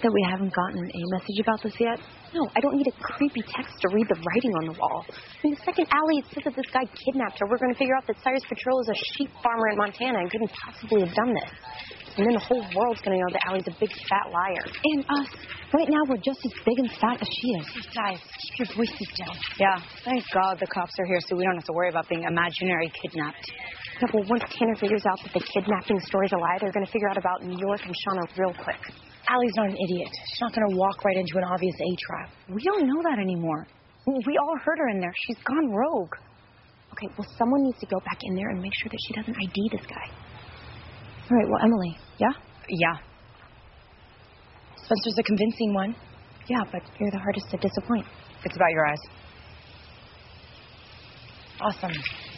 That we haven't gotten a message about this yet? No, I don't need a creepy text to read the writing on the wall. I mean, the second Allie said that this guy kidnapped her, we're going to figure out that Cyrus Patrol is a sheep farmer in Montana and couldn't possibly have done this. And then the whole world's going to know that Allie's a big fat liar. And us. Right now, we're just as big and fat as she is. Guys, keep your voices down. Yeah, thank God the cops are here so we don't have to worry about being imaginary kidnapped. Yeah, well, once Tanner figures out that the kidnapping story's a lie, they're going to figure out about New York and Shauna real quick. Allie's not an idiot. She's not going to walk right into an obvious A-trap. We don't know that anymore. We all heard her in there. She's gone rogue. Okay, well, someone needs to go back in there and make sure that she doesn't ID this guy. All right, well, Emily, yeah? Yeah. Spencer's a convincing one. Yeah, but you're the hardest to disappoint. It's about your eyes. Awesome.